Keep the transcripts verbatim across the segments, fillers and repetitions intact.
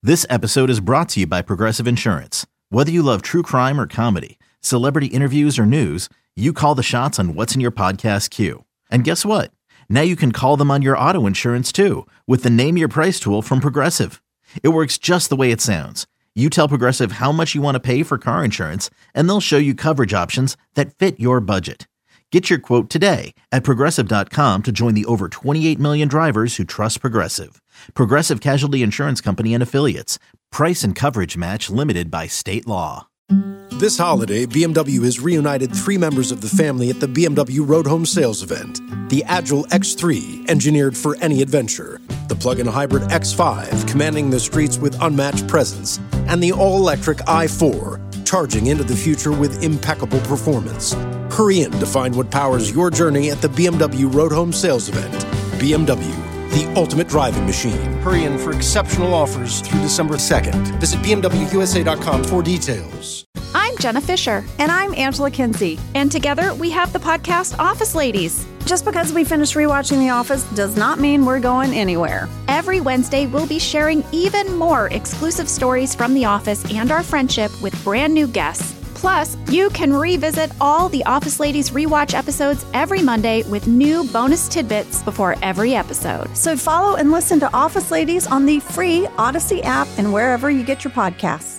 This episode is brought to you by Progressive Insurance. Whether you love true crime or comedy, celebrity interviews or news, you call the shots on what's in your podcast queue. And guess what? Now you can call them on your auto insurance too with the Name Your Price tool from Progressive. It works just the way it sounds. You tell Progressive how much you want to pay for car insurance, and they'll show you coverage options that fit your budget. Get your quote today at Progressive dot com to join the over twenty-eight million drivers who trust Progressive. Progressive Casualty Insurance Company and Affiliates. Price and coverage match limited by state law. This holiday, B M W has reunited three members of the family at the B M W Road Home Sales event. The Agile X three, engineered for any adventure. The plug-in hybrid X five, commanding the streets with unmatched presence. And the all-electric i four, charging into the future with impeccable performance. Hurry in to find what powers your journey at the B M W Road Home Sales event. B M W, the ultimate driving machine. Hurry in for exceptional offers through December second. Visit B M W U S A dot com for details. I'm Jenna Fisher. And I'm Angela Kinsey. And together we have the podcast Office Ladies. Just because we finished rewatching The Office does not mean we're going anywhere. Every Wednesday, we'll be sharing even more exclusive stories from The Office and our friendship with brand new guests. Plus, you can revisit all the Office Ladies rewatch episodes every Monday with new bonus tidbits before every episode. So follow and listen to Office Ladies on the free Odyssey app and wherever you get your podcasts.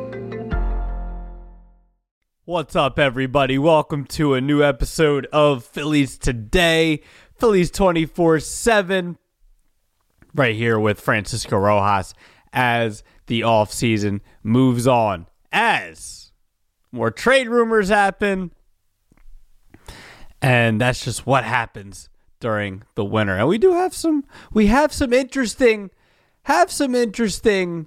What's up, everybody? Welcome to a new episode of Phillies Today, Phillies twenty-four seven, right here with Francisco Rojas as the offseason moves on. As more trade rumors happen, and that's just what happens during the winter. And we do have some, we have some interesting, have some interesting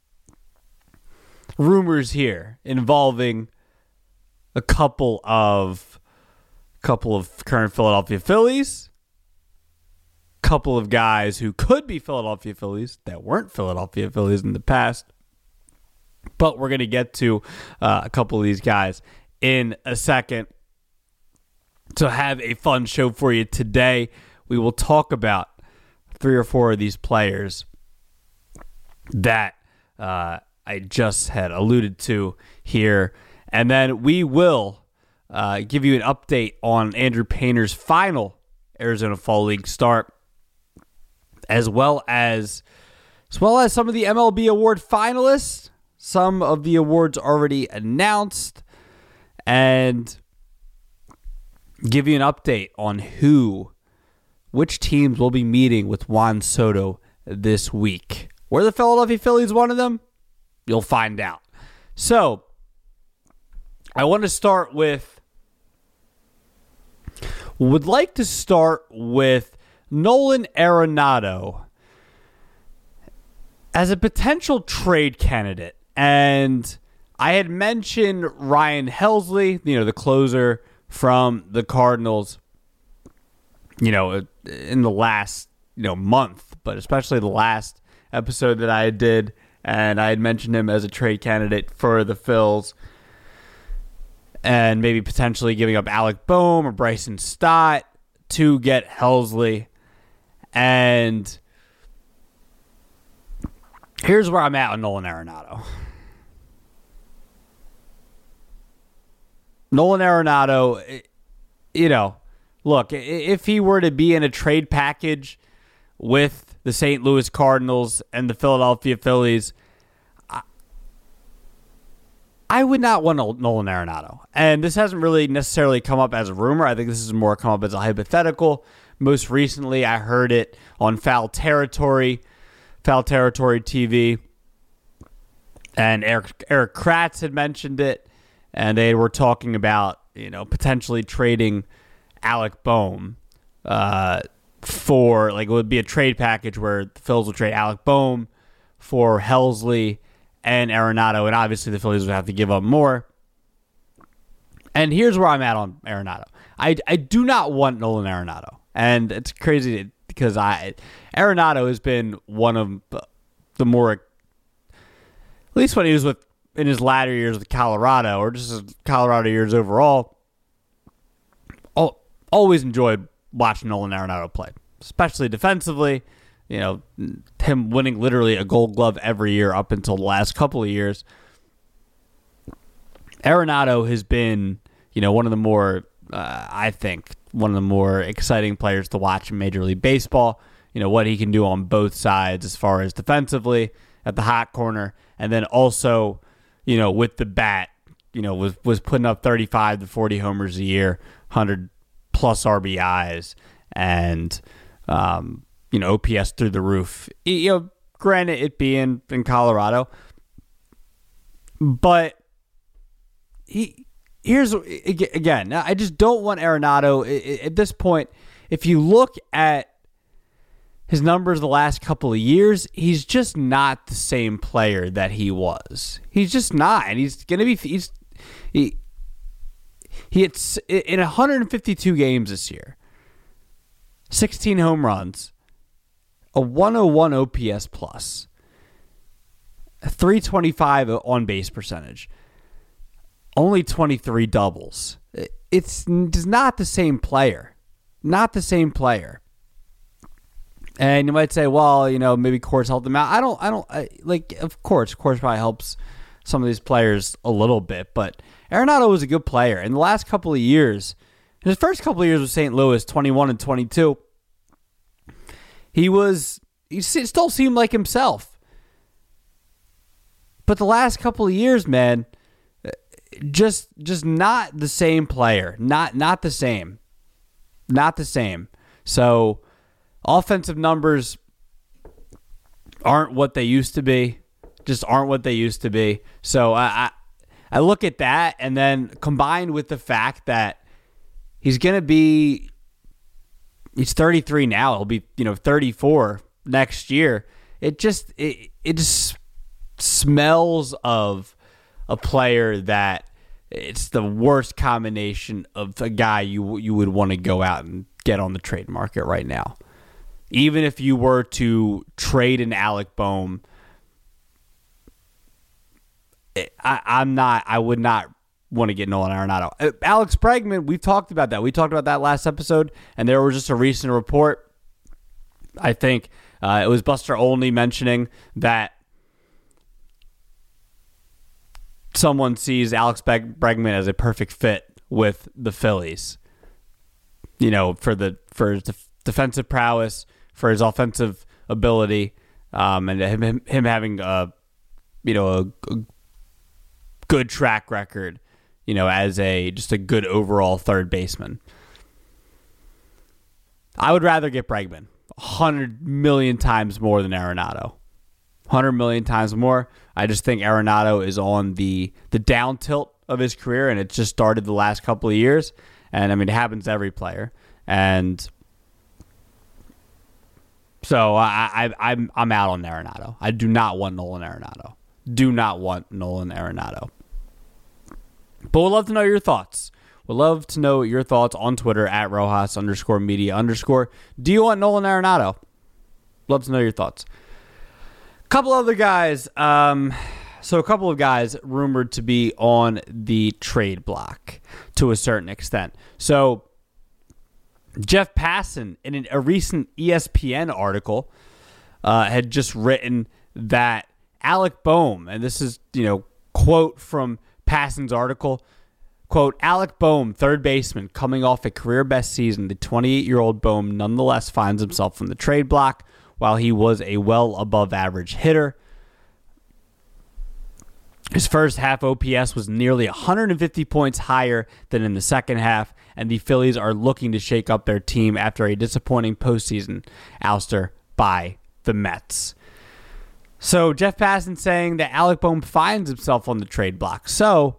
rumors here involving a couple of couple of current Philadelphia Phillies, couple of guys who could be Philadelphia Phillies that weren't Philadelphia Phillies in the past. But we're going to get to uh, a couple of these guys in a second. To have a fun show for you today, we will talk about three or four of these players that uh, I just had alluded to here. And then we will uh, give you an update on Andrew Painter's final Arizona Fall League start, as well as as well as some of the M L B award finalists. Some of the awards already announced, and give you an update on who, which teams will be meeting with Juan Soto this week. Were the Philadelphia Phillies one of them? You'll find out. So, I want to start with, would like to start with Nolan Arenado as a potential trade candidate. And I had mentioned Ryan Helsley, you know, the closer from the Cardinals, you know, in the last, you know, month, but especially the last episode that I did. And I had mentioned him as a trade candidate for the Phils. And maybe potentially giving up Alec Boehm or Bryson Stott to get Helsley. And here's where I'm at with Nolan Arenado. Nolan Arenado, you know, look, if he were to be in a trade package with the Saint Louis Cardinals and the Philadelphia Phillies, I would not want Nolan Arenado. And this hasn't really necessarily come up as a rumor. I think this is more come up as a hypothetical. Most recently, I heard it on Foul Territory, Foul Territory T V. And Eric, Eric Kratz had mentioned it. And they were talking about, you know, potentially trading Alec Boehm uh, for, like, it would be a trade package where the Phils would trade Alec Boehm for Helsley and Arenado, and obviously the Phillies would have to give up more. And here's where I'm at on Arenado. I, I do not want Nolan Arenado. And it's crazy because I Arenado has been one of the more, at least when he was with in his latter years with Colorado, or just his Colorado years overall, always enjoyed watching Nolan Arenado play, especially defensively. you know, him winning literally a Gold Glove every year up until the last couple of years, Arenado has been, you know, one of the more, uh, I think, one of the more exciting players to watch in Major League Baseball. You know, what he can do on both sides as far as defensively at the hot corner, and then also, you know, with the bat, you know, was, was putting up thirty-five to forty homers a year, one hundred plus R B Is, and, um, you know, O P S through the roof. You know, granted, it being in Colorado, but he here's again. I just don't want Arenado at this point. If you look at his numbers the last couple of years, he's just not the same player that he was. He's just not, and he's gonna be. He's he he hit in one hundred fifty-two games this year, sixteen home runs, a one oh one O P S plus, a three twenty-five on base percentage, only twenty-three doubles. It's, it's not the same player, not the same player. And you might say, well, you know, maybe Coors helped him out. I don't, I don't, I, like, of course, Coors probably helps some of these players a little bit, but Arenado was a good player. In the last couple of years, in his first couple of years with Saint Louis, twenty-one and twenty-two, he was, he still seemed like himself. But the last couple of years, man, just, just not the same player. Not, not the same. Not the same. So, offensive numbers aren't what they used to be. Just aren't what they used to be. So I, I, I look at that, and then combined with the fact that he's going to be, he's thirty-three now. He'll be, you know, thirty-four next year. It just, it, it just smells of a player that it's the worst combination of a guy you you would want to go out and get on the trade market right now. Even if you were to trade an Alec Bohm, I, I'm not. I would not want to get Nolan Arenado. Alex Bregman, we've talked about that. We talked about that last episode, and there was just a recent report. I think uh, it was Buster Olney mentioning that someone sees Alex Bregman as a perfect fit with the Phillies. You know, for the for his def- defensive prowess, for his offensive ability, um, and him, him him having a you know a, a good track record, you know, as a just a good overall third baseman. I would rather get Bregman a hundred million times more than Arenado. Hundred million times more. I just think Arenado is on the the down tilt of his career, and it just started the last couple of years. And I mean, it happens to every player. And so I, I, I'm I'm out on Arenado. I do not want Nolan Arenado. Do not want Nolan Arenado. But we'd love to know your thoughts. We'd love to know your thoughts on Twitter at Rojas underscore media underscore. Do you want Nolan Arenado? Love to know your thoughts. A couple other guys. Um, so a couple of guys rumored to be on the trade block to a certain extent. So Jeff Passan, in a recent E S P N article, uh, had just written that Alec Bohm, and this is, you know, quote from Passan's article, quote, Alec Bohm, third baseman, coming off a career-best season, the twenty-eight-year-old Bohm nonetheless finds himself on the trade block while he was a well above average hitter. His first half O P S was nearly one hundred fifty points higher than in the second half, and the Phillies are looking to shake up their team after a disappointing postseason ouster by the Mets. So Jeff Passan saying that Alec Bohm finds himself on the trade block. So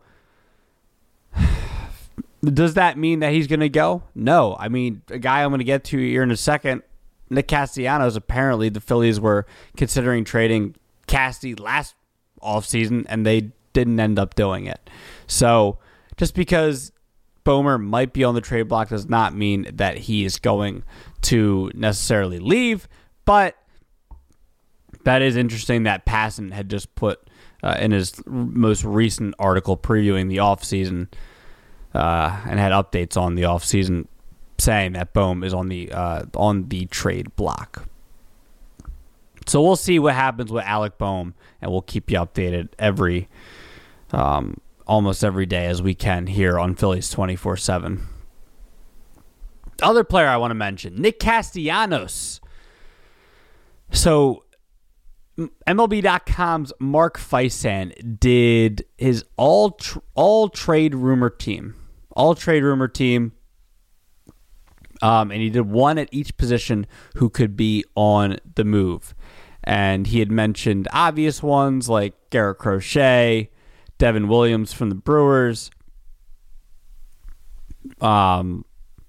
does that mean that he's going to go? No. I mean, a guy I'm going to get to here in a second, Nick Castellanos, apparently the Phillies were considering trading Casty last offseason, and they didn't end up doing it. So just because Bomer might be on the trade block does not mean that he is going to necessarily leave, but that is interesting that Passan had just put uh, in his most recent article previewing the offseason uh, and had updates on the offseason saying that Bohm is on the uh, on the trade block. So we'll see what happens with Alec Bohm, and we'll keep you updated every, um, almost every day as we can here on Phillies twenty-four seven. Other player I want to mention, Nick Castellanos. So M L B dot com's Mark Feisan did his all tr- all trade rumor team, all trade rumor team. Um, and he did one at each position who could be on the move. And he had mentioned obvious ones like Garrett Crochet, Devin Williams from the Brewers, um,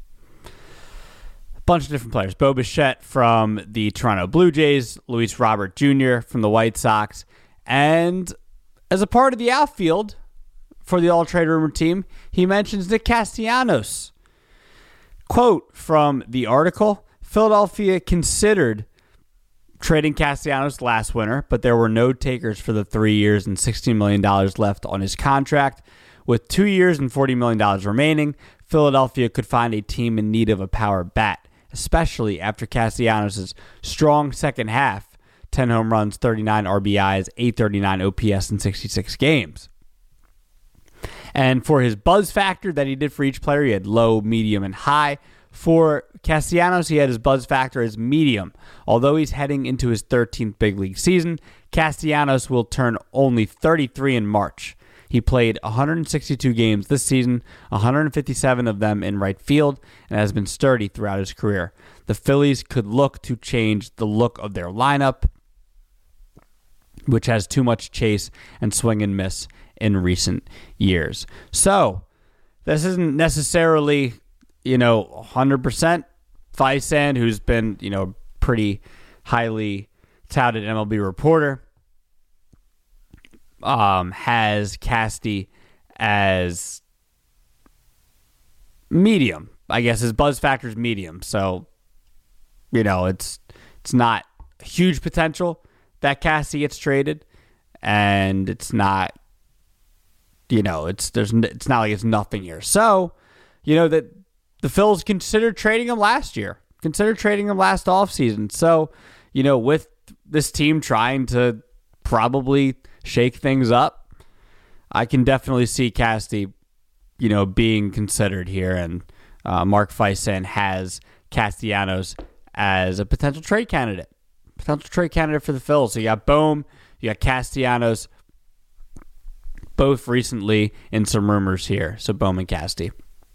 a bunch of different players. Bo Bichette from the Toronto Blue Jays, Luis Robert Junior from the White Sox. And as a part of the outfield for the all-trade rumor team, he mentions Nick Castellanos. Quote from the article, Philadelphia considered trading Castellanos last winter, but there were no takers for the three years and sixteen million dollars left on his contract. With two years and forty million dollars remaining, Philadelphia could find a team in need of a power bat, especially after Castellanos' strong second half, ten home runs, thirty-nine R B Is, eight thirty-nine O P S in sixty-six games. And for his buzz factor that he did for each player, he had low, medium, and high. For Castellanos, he had his buzz factor as medium. Although he's heading into his thirteenth big league season, Castellanos will turn only thirty-three in March. He played one hundred sixty-two games this season, one hundred fifty-seven of them in right field, and has been sturdy throughout his career. The Phillies could look to change the look of their lineup, which has too much chase and swing and miss in recent years. So, this isn't necessarily, you know, one hundred percent Feisan, who's been, you know, pretty highly touted M L B reporter, um, has Casty as medium. I guess his buzz factor is medium. So, you know, it's it's not huge potential that Casty gets traded, and it's not, you know, it's there's it's not like it's nothing here. So, you know, that the Phils considered trading him last year, considered trading him last offseason. So, you know, with this team trying to probably shake things up, I can definitely see Casty, you know, being considered here. And uh, Mark Feisan has Castellanos as a potential trade candidate, potential trade candidate for the Phils. So you got Bohm, you got Castellanos, both recently in some rumors here. So Bohm and Casty.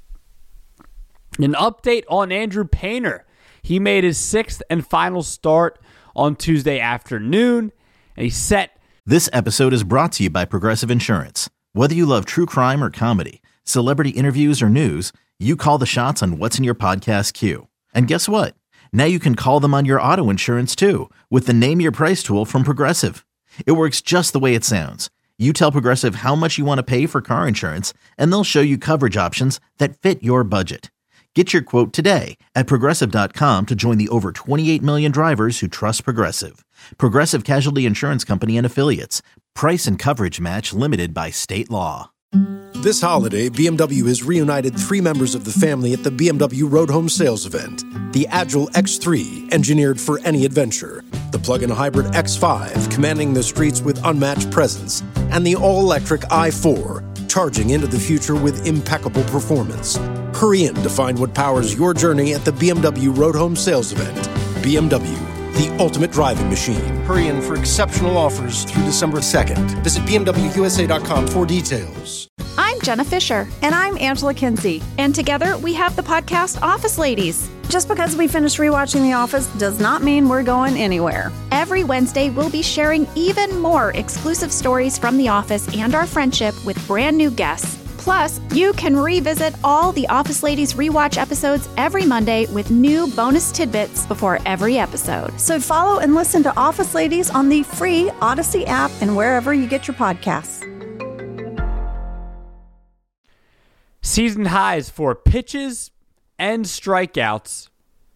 An update on Andrew Painter. He made his sixth and final start on Tuesday afternoon, and he's set. This episode is brought to you by Progressive Insurance. Whether you love true crime or comedy, celebrity interviews or news, you call the shots on what's in your podcast queue. And guess what? Now you can call them on your auto insurance too with the Name Your Price tool from Progressive. It works just the way it sounds. You tell Progressive how much you want to pay for car insurance, and they'll show you coverage options that fit your budget. Get your quote today at Progressive dot com to join the over twenty-eight million drivers who trust Progressive. Progressive Casualty Insurance Company and Affiliates. Price and coverage match limited by state law. This holiday, B M W has reunited three members of the family at the B M W Road Home Sales Event. The Agile X three, engineered for any adventure. The plug-in hybrid X five, commanding the streets with unmatched presence. And the all-electric i four, charging into the future with impeccable performance. Hurry in to find what powers your journey at the B M W Road Home Sales Event. B M W, the ultimate driving machine. Hurry in for exceptional offers through December second. Visit B M W U S A dot com for details. I'm Jenna Fisher. And I'm Angela Kinsey. And together we have the podcast Office Ladies. Just because we finished rewatching The Office does not mean we're going anywhere. Every Wednesday, we'll be sharing even more exclusive stories from The Office and our friendship with brand new guests. Plus, you can revisit all the Office Ladies rewatch episodes every Monday with new bonus tidbits before every episode. So follow and listen to Office Ladies on the free Odyssey app and wherever you get your podcasts. Season highs for pitches and strikeouts.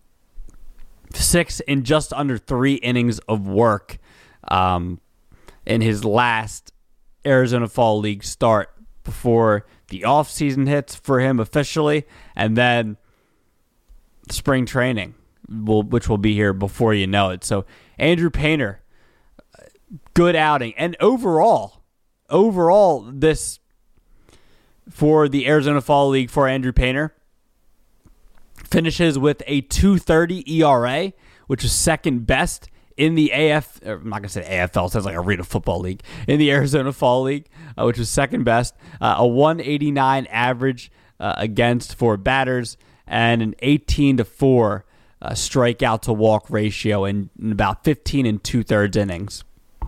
Six in just under three innings of work um, in his last Arizona Fall League start before the offseason hits for him officially, and then spring training. will, which will be here before you know it. So Andrew Painter, good outing. And overall, overall, this for the Arizona Fall League for Andrew Painter finishes with a two thirty E R A, which is second best in the A F. I'm not going to say A F L, it sounds like Arena Football League. In the Arizona Fall League, uh, which was second best. Uh, a one eighty-nine average uh, against for batters, and an eighteen to four uh, strikeout to walk ratio in, in about fifteen and two-thirds innings.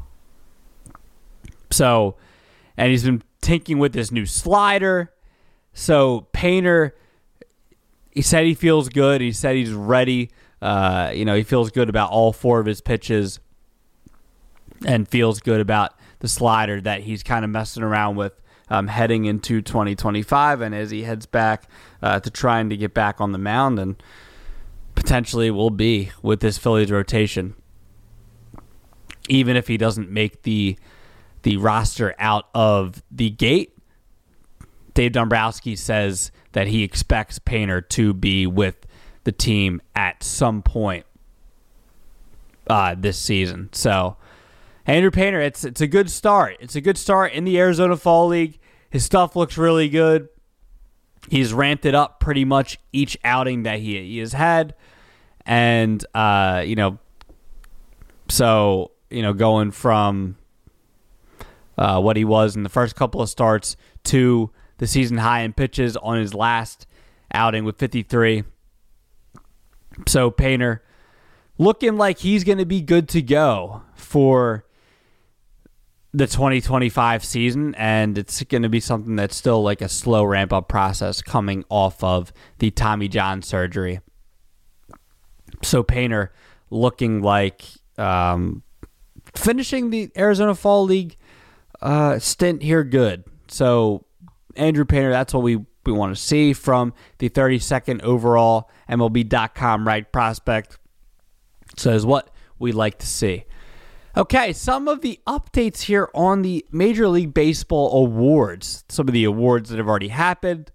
So, and he's been tinkering with this new slider. So Painter, he said he feels good. He said he's ready. Uh, you know, he feels good about all four of his pitches and feels good about the slider that he's kind of messing around with um, heading into twenty twenty-five, and as he heads back uh, to trying to get back on the mound and potentially will be with this Phillies rotation, even if he doesn't make the the roster out of the gate. Dave Dombrowski says that he expects Painter to be with the team at some point uh, this season. So Andrew Painter, it's it's a good start. It's a good start in the Arizona Fall League. His stuff looks really good. He's ramped it up pretty much each outing that he, he has had. And, uh, you know, so, you know, going from uh, what he was in the first couple of starts to the season high in pitches on his last outing with fifty-three. So Painter looking like he's going to be good to go for the twenty twenty-five season, and it's going to be something that's still like a slow ramp-up process coming off of the Tommy John surgery. So Painter looking like um, finishing the Arizona Fall League uh, stint here good. So Andrew Painter, that's what we, we want to see from the thirty-second overall M L B dot com right prospect. So is what we like to see. Okay, some of the updates here on the Major League Baseball awards. Some of the awards that have already happened.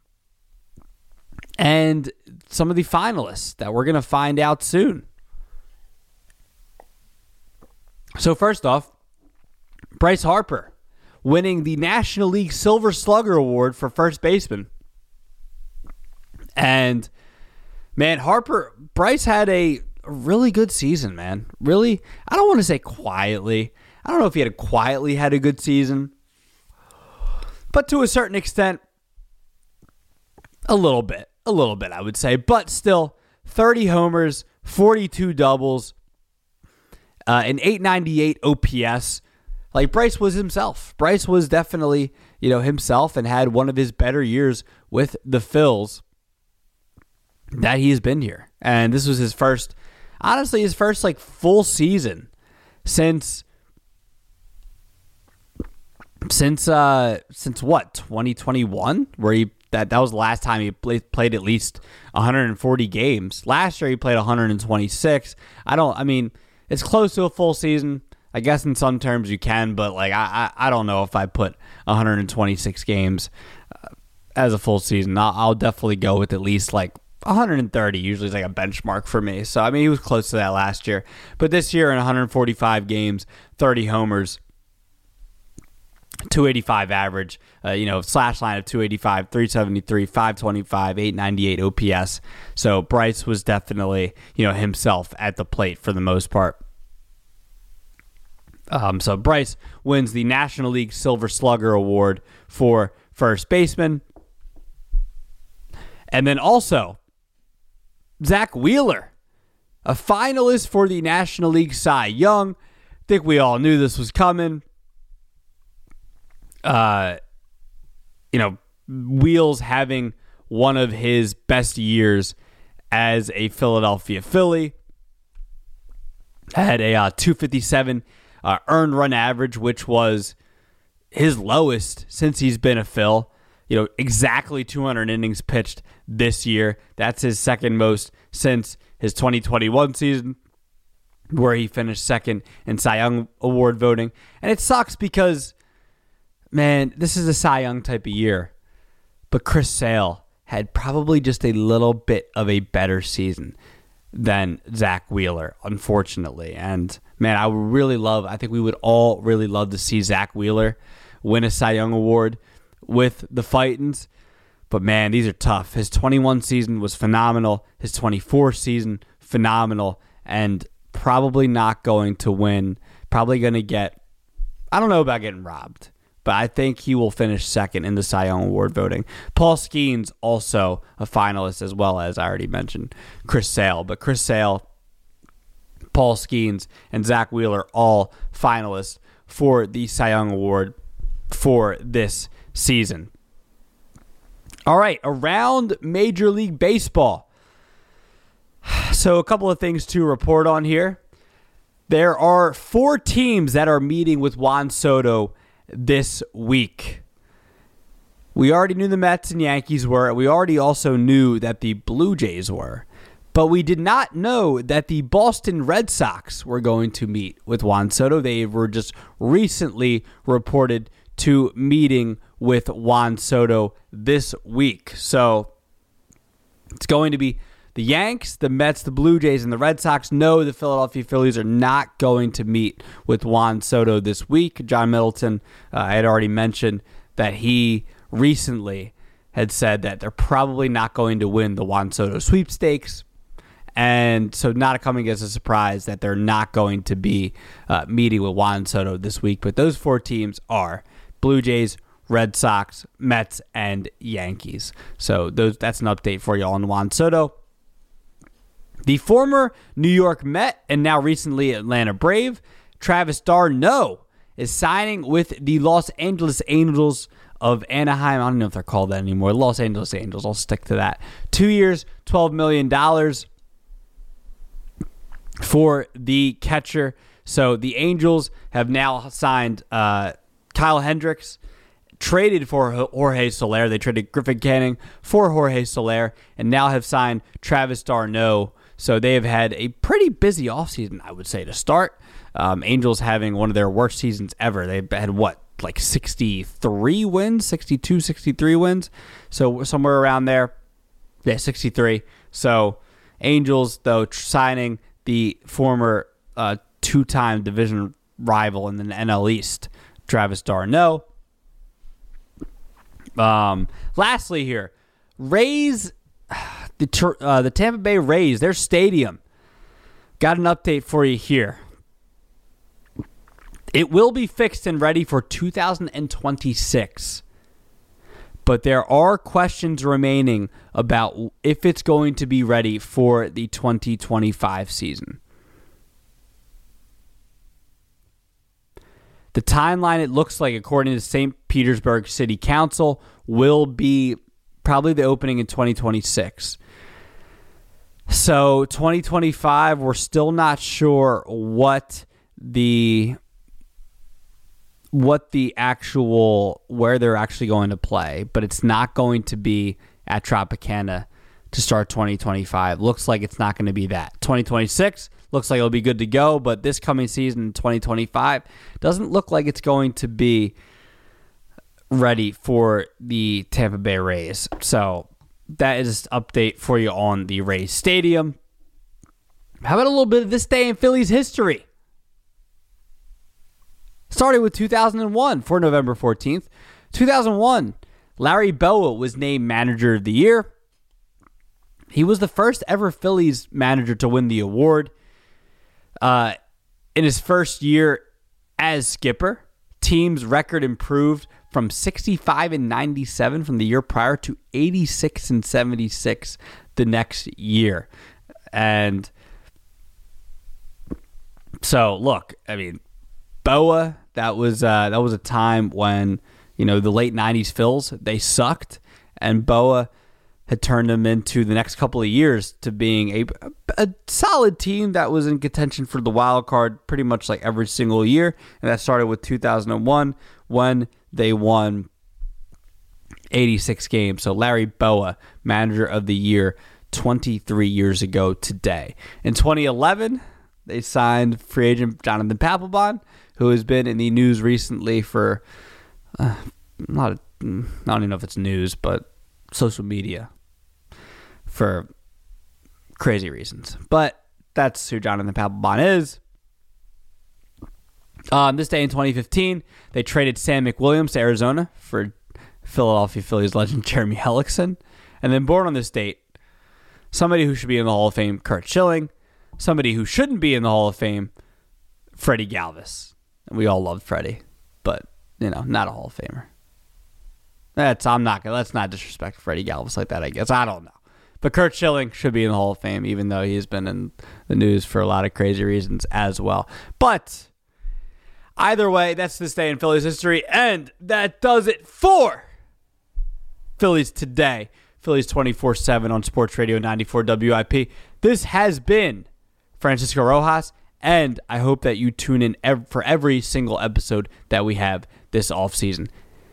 And some of the finalists that we're going to find out soon. So first off, Bryce Harper winning the National League Silver Slugger Award for first baseman. And, man, Harper, Bryce had a really good season, man. Really, I don't want to say quietly. I don't know if he had a quietly had a good season. But to a certain extent, a little bit. A little bit, I would say. But still, thirty homers, forty-two doubles, uh, an eight ninety-eight O P S. Like, Bryce was himself. Bryce was definitely, you know, himself and had one of his better years with the Phils that he's been here. And this was his first, honestly, his first, like, full season since, since, uh, since what, twenty twenty-one? Where he, that, that was the last time he played, played at least one hundred forty games. Last year he played one hundred twenty-six. I don't, I mean, it's close to a full season. I guess in some terms you can, but like I, I, I don't know if I put one hundred twenty-six games uh, as a full season. I'll, I'll definitely go with at least like one hundred thirty. Usually is like a benchmark for me. So I mean, he was close to that last year, but this year in one hundred forty-five games, thirty homers, two eighty-five average. Uh, you know, slash line of two eighty-five, three seventy-three, five twenty-five, eight ninety-eight O P S. So Bryce was definitely, you know, himself at the plate for the most part. Um, so Bryce wins the National League Silver Slugger Award for first baseman. And then also, Zach Wheeler, a finalist for the National League Cy Young. I think we all knew this was coming. Uh, you know, Wheels having one of his best years as a Philadelphia Philly. Had a uh, two fifty-seven Uh, earned run average, which was his lowest since he's been a Phil. You know, exactly two hundred innings pitched this year. That's his second most since his twenty twenty-one season, where he finished second in Cy Young Award voting. And it sucks because, man, this is a Cy Young type of year. But Chris Sale had probably just a little bit of a better season. than Zach Wheeler, unfortunately. And, man, I would really love, I think we would all really love to see Zach Wheeler win a Cy Young Award with the Fightins. But, man, these are tough. His twenty-one season was phenomenal. His twenty-four season, phenomenal. And probably not going to win. Probably going to get, I don't know about getting robbed, but I think he will finish second in the Cy Young Award voting. Paul Skeens, also a finalist, as well as I already mentioned Chris Sale. But Chris Sale, Paul Skeens, and Zach Wheeler, all finalists for the Cy Young Award for this season. All right, around Major League Baseball. So a couple of things to report on here. There are four teams that are meeting with Juan Soto this week. We already knew the Mets and Yankees were. We already also knew that the Blue Jays were. But we did not know that the Boston Red Sox were going to meet with Juan Soto. They were just recently reported to meeting with Juan Soto this week. So it's going to be the Yanks, the Mets, the Blue Jays, and the Red Sox. No, the Philadelphia Phillies are not going to meet with Juan Soto this week. John Middleton, uh, I had already mentioned that he recently had said that they're probably not going to win the Juan Soto sweepstakes. And so not coming as a surprise that they're not going to be uh, meeting with Juan Soto this week. But those four teams are Blue Jays, Red Sox, Mets, and Yankees. So those that's an update for you on Juan Soto. The former New York Met and now recently Atlanta Brave, Travis d'Arnaud, is signing with the Los Angeles Angels of Anaheim. I don't know if they're called that anymore. Los Angeles Angels. I'll stick to that. Two years, twelve million dollars for the catcher. So the Angels have now signed uh, Kyle Hendricks, traded for Jorge Soler. They traded Griffin Canning for Jorge Soler, and now have signed Travis d'Arnaud. So they have had a pretty busy offseason, I would say, to start. Um, Angels having one of their worst seasons ever. They had, what, like sixty-three wins? sixty-two, sixty-three wins? So somewhere around there. Yeah, sixty-three. So Angels, though, signing the former uh, two-time division rival in the N L East, Travis d'Arnaud. Um, lastly here, Rays, the uh, the Tampa Bay Rays, their stadium, got an update for you here. It will be fixed and ready for two thousand twenty-six, but there are questions remaining about if it's going to be ready for the twenty twenty-five season. The timeline, it looks like, according to Saint Petersburg City Council, will be probably the opening in twenty twenty-six. So twenty twenty-five, we're still not sure what the what the actual, where they're actually going to play, but it's not going to be at Tropicana to start twenty twenty-five. Looks like it's not going to be that. twenty twenty-six looks like it'll be good to go, but this coming season, twenty twenty-five, doesn't look like it's going to be ready for the Tampa Bay Rays. So that is an update for you on the Rays Stadium. How about a little bit of this day in Phillies history? Starting with two thousand one for November fourteenth. two thousand one, Larry Bowa was named Manager of the Year. He was the first ever Phillies manager to win the award. Uh, in his first year as skipper, team's record improved from sixty-five and ninety-seven from the year prior to eighty-six and seventy-six the next year. And so, look, I mean, Bowa, that was uh, that was a time when, you know, the late nineties Phils, they sucked, and Bowa had turned them into the next couple of years to being a, a solid team that was in contention for the wild card pretty much like every single year. And that started with two thousand one when they won eighty-six games. So Larry Bowa, Manager of the Year, twenty-three years ago today. In twenty eleven, they signed free agent Jonathan Papelbon, who has been in the news recently for, uh, not, I don't even know if it's news, but social media, for crazy reasons. But that's who Jonathan Papelbon is. Um, this day in twenty fifteen, they traded Sam McWilliams to Arizona for Philadelphia Phillies legend Jeremy Hellickson. And then born on this date, somebody who should be in the Hall of Fame, Curt Schilling. Somebody who shouldn't be in the Hall of Fame, Freddie Galvis. And we all loved Freddie, but, you know, not a Hall of Famer. That's, I'm not going to, let's not disrespect Freddie Galvis like that, I guess. I don't know. But Curt Schilling should be in the Hall of Fame, even though he's been in the news for a lot of crazy reasons as well. But either way, that's this day in Phillies history, and that does it for Phillies Today. Phillies twenty-four seven on Sports Radio ninety-four W I P. This has been Francisco Rojas, and I hope that you tune in ev- for every single episode that we have this offseason.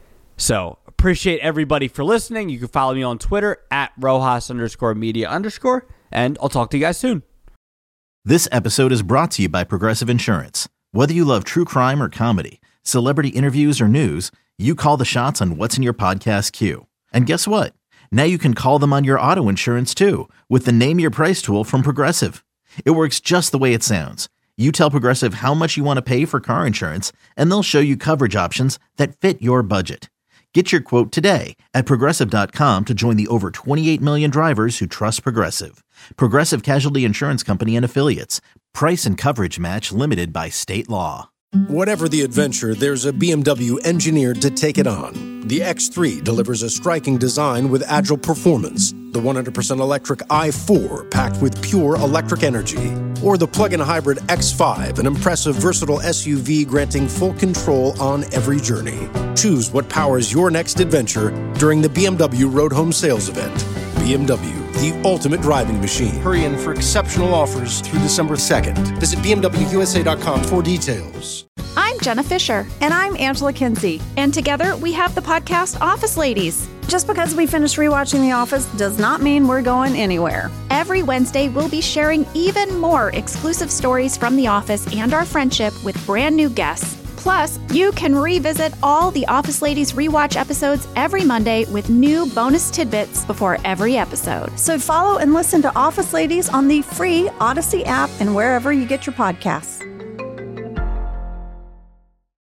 So, appreciate everybody for listening. You can follow me on Twitter at Rojas underscore media underscore, and I'll talk to you guys soon. This episode is brought to you by Progressive Insurance. Whether you love true crime or comedy, celebrity interviews or news, you call the shots on what's in your podcast queue. And guess what? Now you can call them on your auto insurance too with the Name Your Price tool from Progressive. It works just the way it sounds. You tell Progressive how much you want to pay for car insurance, and they'll show you coverage options that fit your budget. Get your quote today at Progressive dot com to join the over twenty-eight million drivers who trust Progressive. Progressive Casualty Insurance Company and Affiliates. Price and coverage match limited by state law. Whatever the adventure, there's a B M W engineered to take it on. The X three delivers a striking design with agile performance. The one hundred percent electric i four, packed with pure electric energy. Or the plug-in hybrid X five, an impressive, versatile S U V granting full control on every journey. Choose what powers your next adventure during the B M W Road Home Sales Event. B M W, the ultimate driving machine. Hurry in for exceptional offers through December second. Visit B M W U S A dot com for details. I'm Jenna Fisher. And I'm Angela Kinsey. And together we have the podcast Office Ladies. Just because we finished rewatching The Office does not mean we're going anywhere. Every Wednesday, we'll be sharing even more exclusive stories from The Office and our friendship with brand new guests. Plus, you can revisit all the Office Ladies rewatch episodes every Monday with new bonus tidbits before every episode. So follow and listen to Office Ladies on the free Odyssey app and wherever you get your podcasts.